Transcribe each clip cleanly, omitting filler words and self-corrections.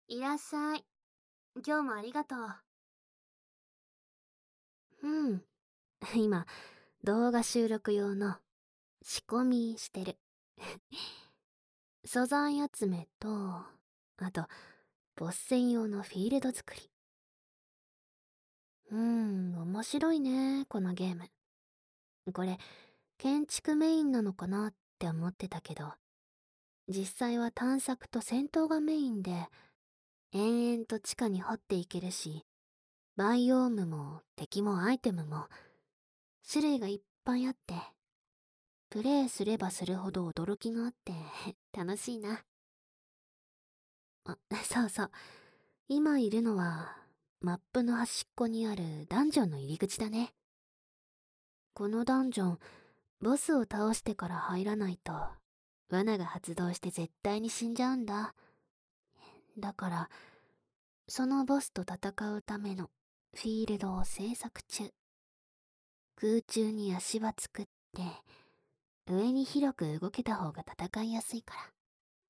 いらっしゃい。今日もありがとう。うん。今、動画収録用の仕込みしてる。素材集めと、あと、ボス戦用のフィールド作り。面白いね、このゲーム。これ、建築メインなのかなって思ってたけど、実際は探索と戦闘がメインで、延々と地下に掘っていけるし、バイオームも敵もアイテムも、種類がいっぱいあって、プレイすればするほど驚きがあって楽しいな。あ、そうそう。今いるのは、マップの端っこにあるダンジョンの入り口だね。このダンジョン、ボスを倒してから入らないと、罠が発動して絶対に死んじゃうんだ。だから、そのボスと戦うためのフィールドを制作中。空中に足場作って、上に広く動けた方が戦いやすいから。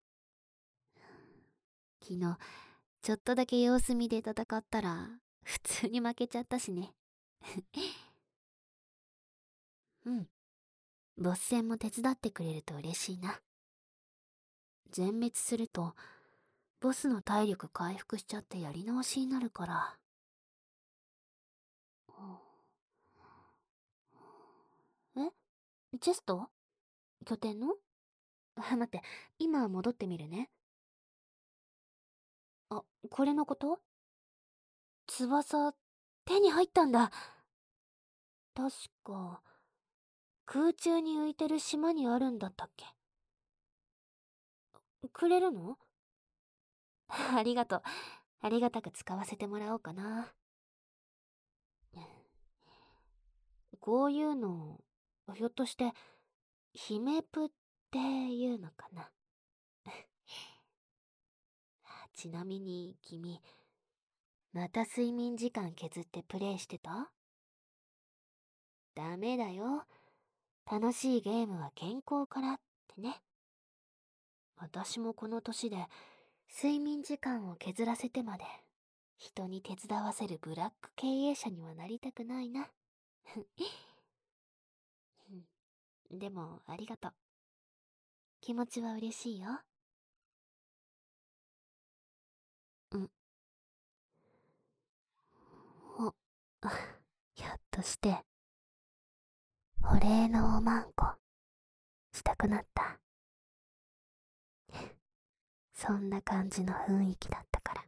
昨日、ちょっとだけ様子見で戦ったら、普通に負けちゃったしね。うん。ボス戦も手伝ってくれると嬉しいな。全滅すると、ボスの体力回復しちゃってやり直しになるから。え、チェスト？拠点の？待って、今戻ってみるね。あ、これのこと？翼、手に入ったんだ。確か、空中に浮いてる島にあるんだったっけ？くれるの？ありがとう。ありがたく使わせてもらおうかな。こういうの、ひょっとして、姫プっていうのかな。ちなみに、君、また睡眠時間削ってプレイしてた？ダメだよ。楽しいゲームは健康からってね。私もこの年で、睡眠時間を削らせてまで、人に手伝わせるブラック経営者にはなりたくないな。でも、ありがとう。気持ちは嬉しいよ。うん。お、ひょっとして、お礼のおまんこ、したくなった。そんな感じの雰囲気だったから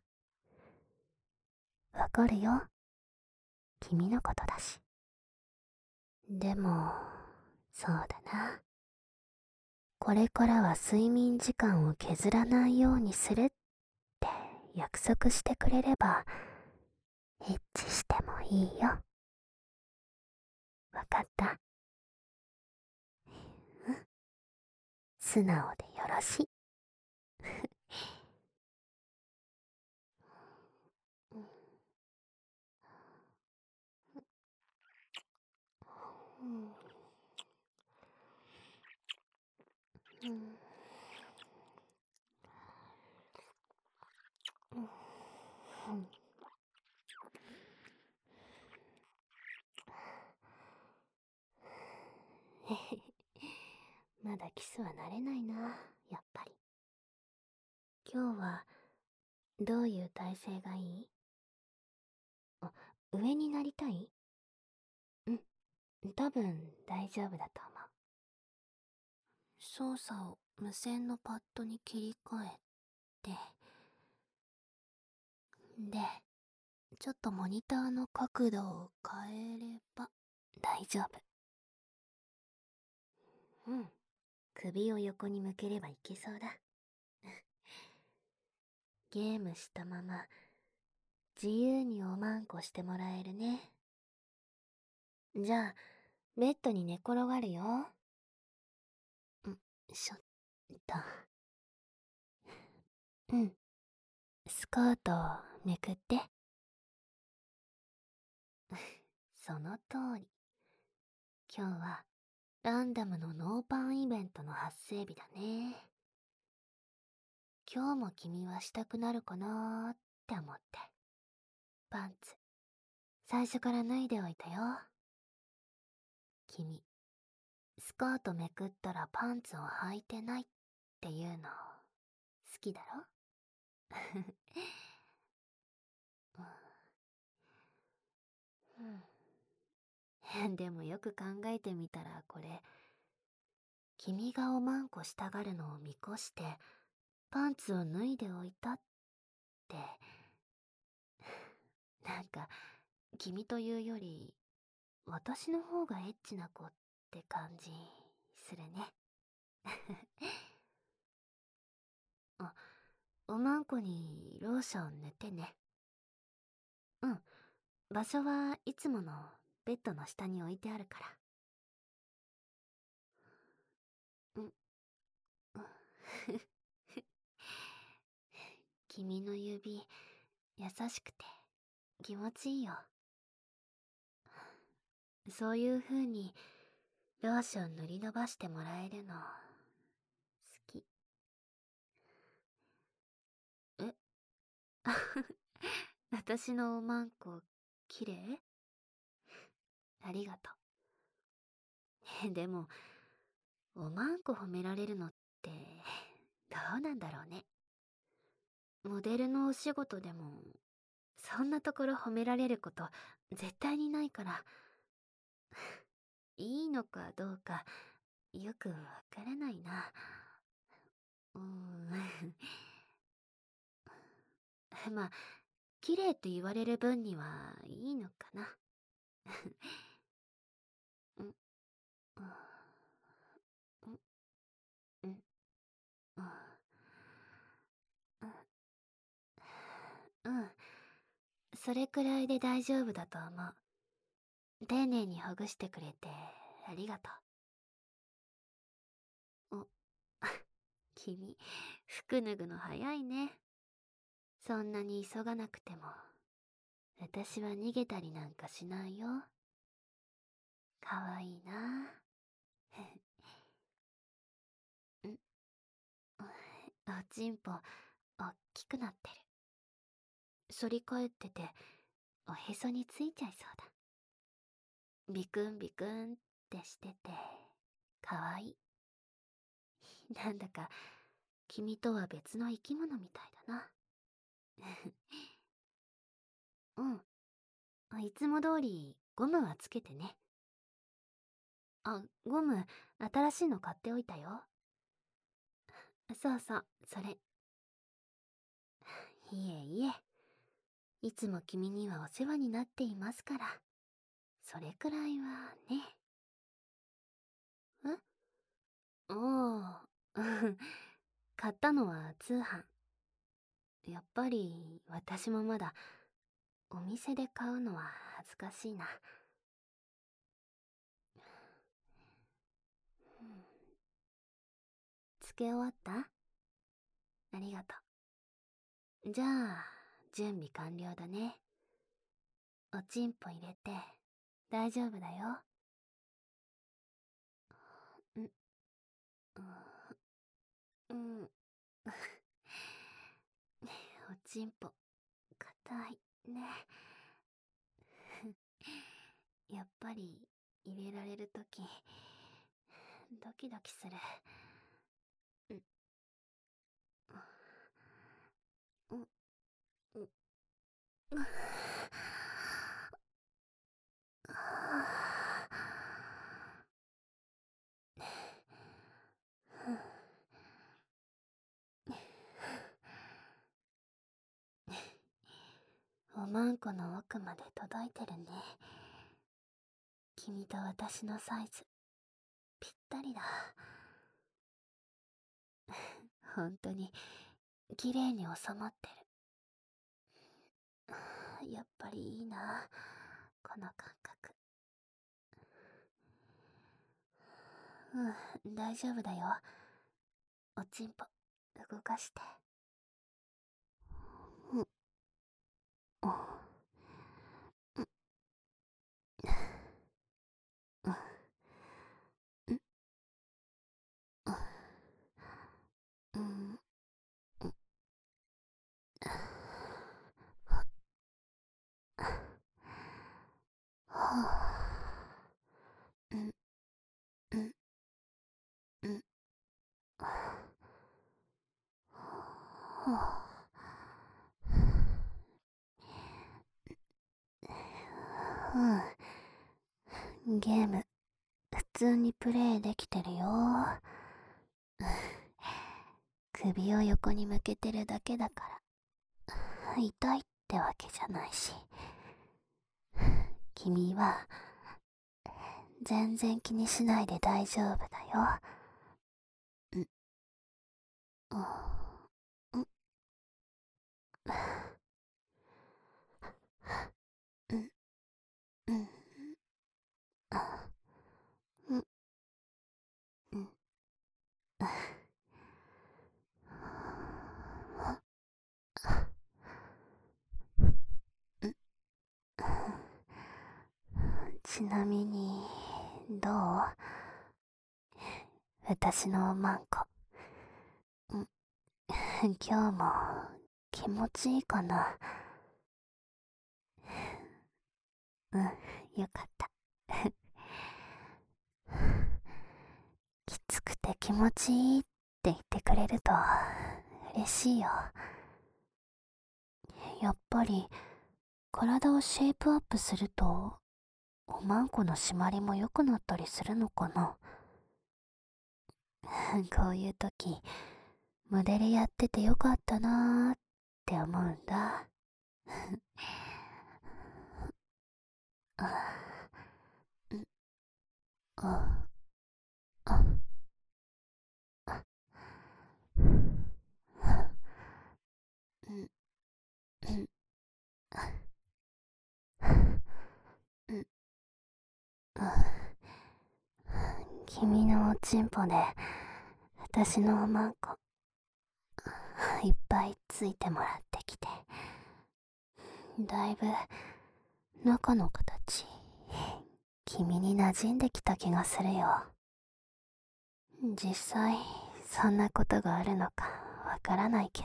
。わかるよ。君のことだし。でも、そうだな。これからは睡眠時間を削らないようにするって約束してくれれば、一致してもいいよ。わかった？うん。素直でよろしい。まだキスは慣れないな、やっぱり。今日は、どういう体勢がいい？あ、上になりたい？うん、多分大丈夫だと思う。操作を無線のパッドに切り替えて、で、ちょっとモニターの角度を変えれば大丈夫。うん。首を横に向ければいけそうだ。ゲームしたまま、自由におまんこしてもらえるね。じゃあ、ベッドに寝転がるよ。しょっと。うん。スカートをめくって。その通り。今日は、ランダムのノーパンイベントの発生日だね。 今日も君はしたくなるかなーって思って。パンツ、最初から脱いでおいたよ。君、スカートめくったらパンツを履いてないっていうの、好きだろ？うん、でもよく考えてみたらこれ、君がおまんこしたがるのを見越して、パンツを脱いでおいたって、なんか、君というより、私の方がエッチな子って感じするね。あ、おまんこにローション塗ってね。うん、場所はいつものベッドの下に置いてあるから。うん、君の指、優しくて気持ちいいよ。そういう風にローション塗り伸ばしてもらえるの、好き。え私のおまんこ、綺麗？ありがとう。でも、おまんこ褒められるのって、どうなんだろうね。モデルのお仕事でも、そんなところ褒められること、絶対にないから、いいのかどうか、よくわからないな。まあ、綺麗って言われる分にはいいのかな。うん、うん、うん、うん、うん。それくらいで大丈夫だと思う。丁寧にほぐしてくれてありがとう。君、服脱ぐの早いね。そんなに急がなくても、私は逃げたりなんかしないよ。かわいいな。ん、おちんぽ、おっきくなってる。反り返ってて、おへそについちゃいそうだ。ビクンビクンってしてて、かわいい。なんだか、君とは別の生き物みたいだな。うん。いつも通り、ゴムはつけてね。あ、ゴム、新しいの買っておいたよ。そうそう、それ。いえいえ。いつも君にはお世話になっていますから。それくらいはね。おお、買ったのは通販。やっぱり私もまだお店で買うのは恥ずかしいな。つけ終わった？ありがとう。じゃあ、準備完了だね。おちんぽ入れて大丈夫だよ。ん、うん、おちんぽ、硬いね。やっぱり入れられるとき、ドキドキする。うん、うん、うん、うん。おまんこの奥まで届いてるね。君と私のサイズ、ぴったりだ。本当に、綺麗に収まってる。やっぱりいいな、この感覚。うん、大丈夫だよ。おちんぽ、動かして。うん、うん、うん、うん、うん。 うん、うん、うん。ゲーム、普通にプレイできてるよ。首を横に向けてるだけだから、痛いってわけじゃないし。君は、全然気にしないで大丈夫だよ。うん、うん、うん、うん、うん、うん。ちなみに、どう？私のマンコ。ん今日も気持ちいいかな？うん、よかった。きつくて気持ちいいって言ってくれると嬉しいよ。やっぱり体をシェイプアップするとおまんこの締まりも良くなったりするのかな？こういう時、モデルやっててよかったなーって思うんだ。あ、うん、あ、あ、あ、うん、うん、うん、君のおちんぽで私のおまんこいっぱいついてもらってきて、だいぶ中の形、君に馴染んできた気がするよ。実際そんなことがあるのかわからないけ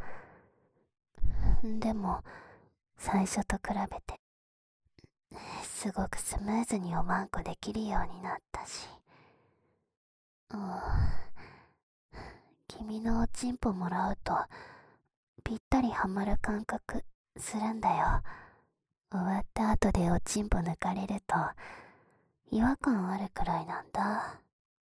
ど、でも最初と比べてすごくスムーズにおまんこできるようになったし、うん、君のおちんぽもらうとぴったりはまる感覚するんだよ。終わった後でおちんぽ抜かれると違和感あるくらいなんだ。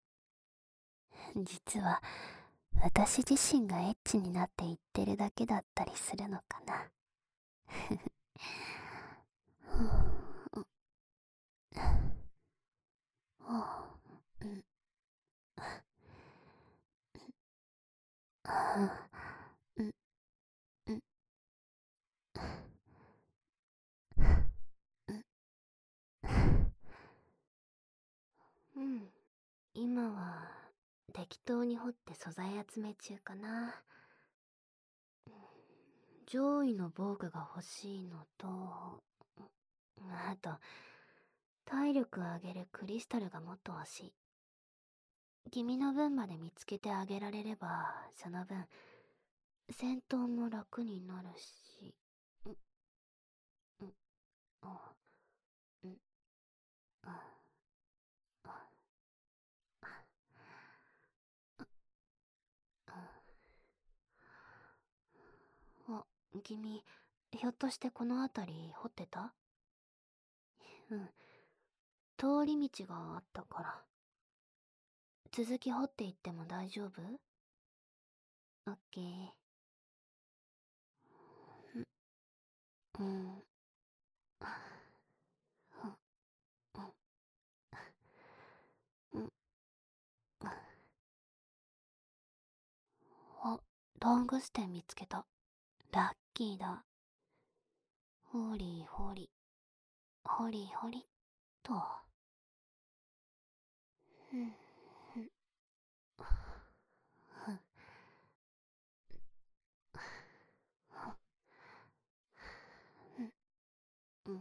実は私自身がエッチになっていってるだけだったりするのかな。うん、うん、うん、うん。今は適当に掘って素材集め中かな。上位の防具が欲しいのと、あと体力上げるクリスタルがもっと欲しい。君の分まで見つけてあげられれば、その分戦闘も楽になるし。うん、うん、あ、うん、あ、あ、あ、君、ひょっとしてこの辺り掘ってた？うん、通り道があったから。続き掘っていっても大丈夫？オッケー。うん、うん、あ、トングステン見つけた。ラッキーだ。ほりほり、ほりほりっと。うん、うん、うん、うん。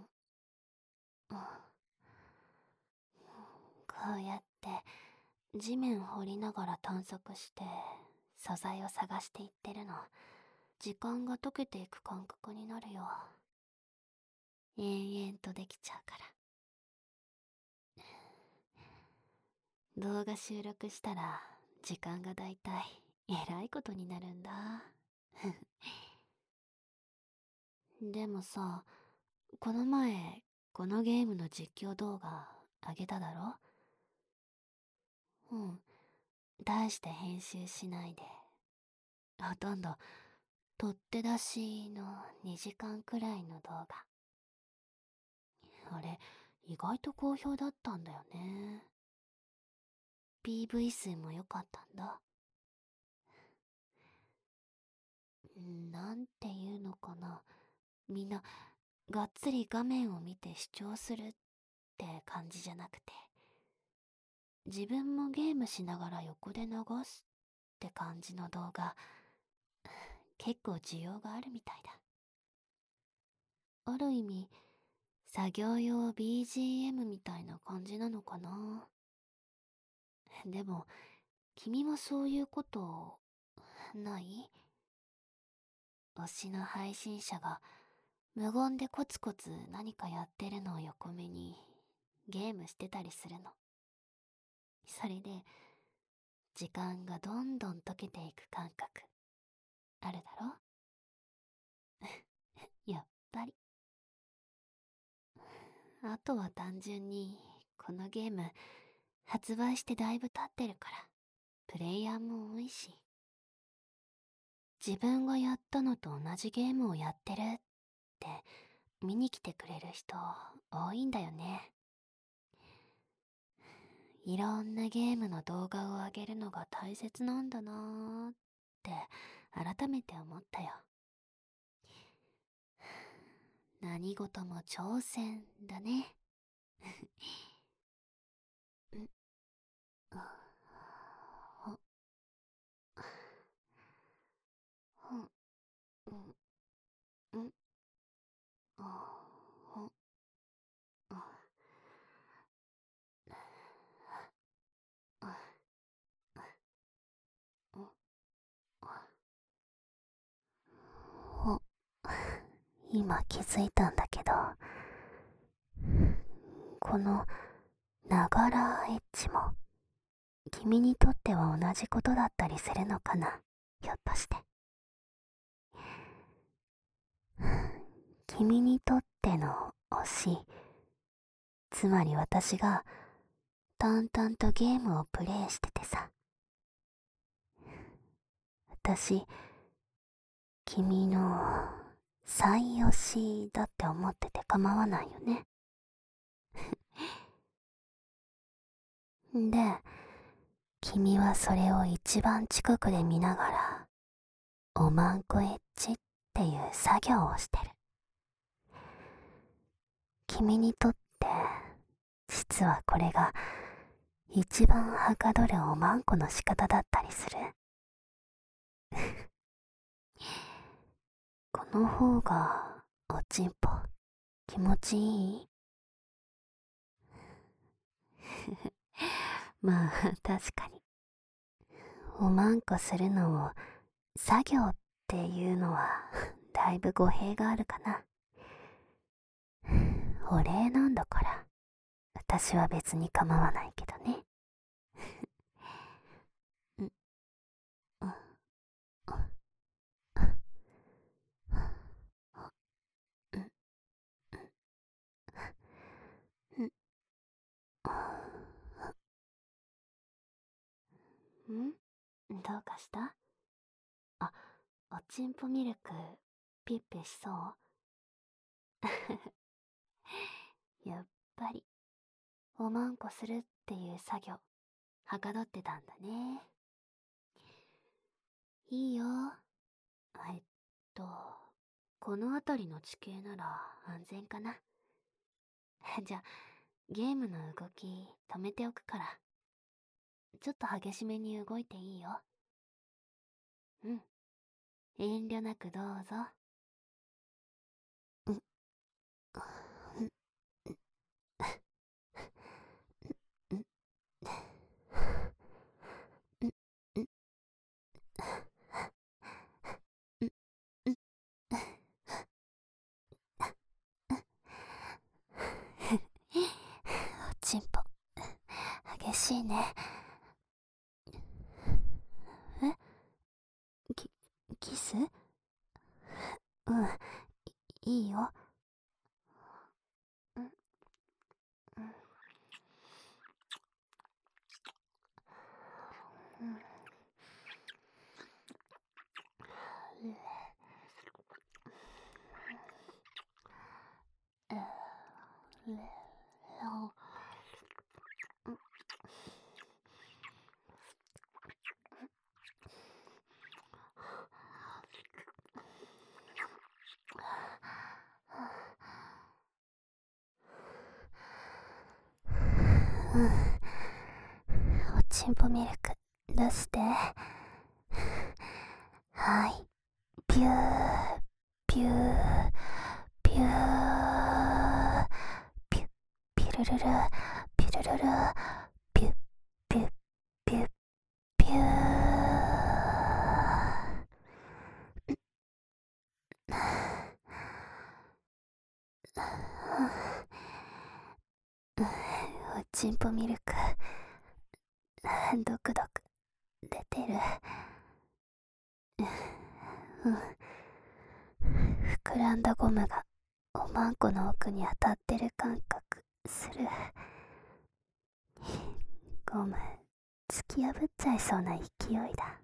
こうやって地面掘りながら探索して素材を探していってるの、時間が溶けていく感覚になるよ。延々とできちゃうから。 動画収録したら時間がだいたいえらいことになるんだ。でもさ、この前このゲームの実況動画あげただろ？うん。大して編集しないで、ほとんど取って出しの2時間くらいの動画。あれ、意外と好評だったんだよね。PV 数も良かったんだ。なんていうのかな。みんな、がっつり画面を見て視聴するって感じじゃなくて、自分もゲームしながら横で流すって感じの動画、結構需要があるみたいだ。ある意味、作業用 BGM みたいな感じなのかな。でも、君もそういうことない？推しの配信者が無言でコツコツ何かやってるのを横目にゲームしてたりするの。それで時間がどんどん溶けていく感覚あるだろ？やっぱり。あとは単純にこのゲーム発売してだいぶ経ってるからプレイヤーも多いし、自分がやったのと同じゲームをやってるって見に来てくれる人多いんだよね。いろんなゲームの動画を上げるのが大切なんだなーって改めて思ったよ。何事も挑戦だね。んほほんんあほほ今気づいたんだけど、このながらエッジも君にとっては同じことだったりするのかな、ひょっとして。君にとっての推し、つまり私が淡々とゲームをプレイしててさ、私、君の最推しだって思ってて構わないよね。で、君はそれを一番近くで見ながら、おまんこエッジっていう作業をしてる。君にとって、実はこれが一番はかどるおまんこの仕方だったりする。この方がおちんぽ気持ちいい？まあ確かに、おまんこするのを作業っていうのはだいぶ語弊があるかな。お礼なんだから私は別に構わないけどね。うん、うん、うん、うん、どうかした？あ、おちんぽミルクピッピしそう？やっぱりおまんこするっていう作業はかどってたんだね。いいよ。えっとこの辺りの地形なら安全かな。じゃあゲームの動き止めておくから、ちょっと激しめに動いていいよ。うん、遠慮なくどうぞ。うん、うん、うん、うん、うん、うん、うん、おちんぽ激しいね。 うん、いいよ。うん、うん、うん。うん。おちんぽミルク出して。はい。ピューピューピューピュッピュルルルピュルルルピュッピュッピュッピュー。おちんぽミルクドクドク出てる。うん。膨らんだゴムがおまんこの奥に当たってる感覚する。ゴム突き破っちゃいそうな勢いだ。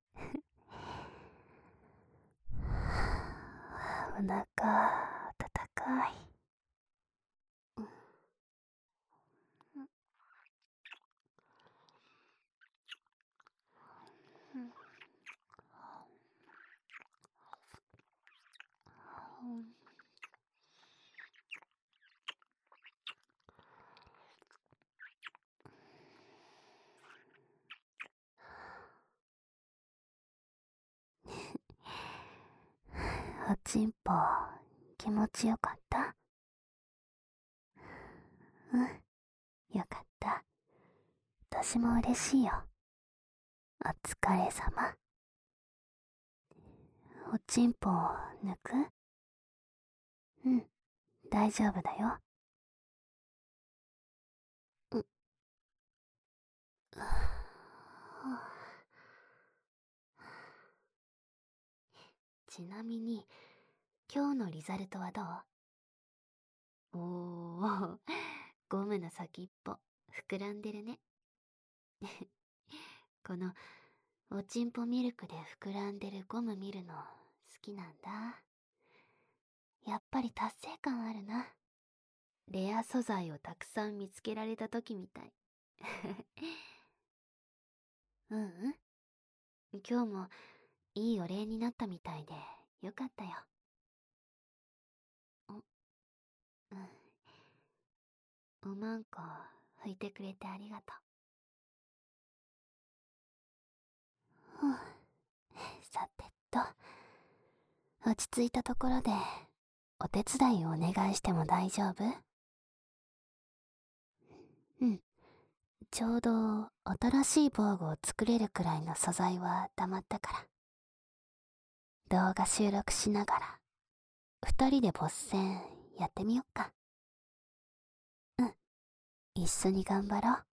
お腹温かい。おちんぽ気持ちよかった？うん、よかった。私も嬉しいよ。お疲れ様。おちんぽ抜く？うん、大丈夫だよ。う、ちなみに、今日のリザルトはどう？おー、ゴムの先っぽ、膨らんでるね。この、おちんぽミルクで膨らんでるゴム見るの好きなんだ。やっぱり達成感あるな。レア素材をたくさん見つけられた時みたい。うん、今日もいいお礼になったみたいでよかったよ。うん、おまんこ拭いてくれてありがとう。うん、さてと、落ち着いたところでお手伝いをお願いしても大丈夫？うん、ちょうど新しい防具を作れるくらいの素材は溜まったから、動画収録しながら二人でボス戦やってみよっか。うん、一緒に頑張ろう。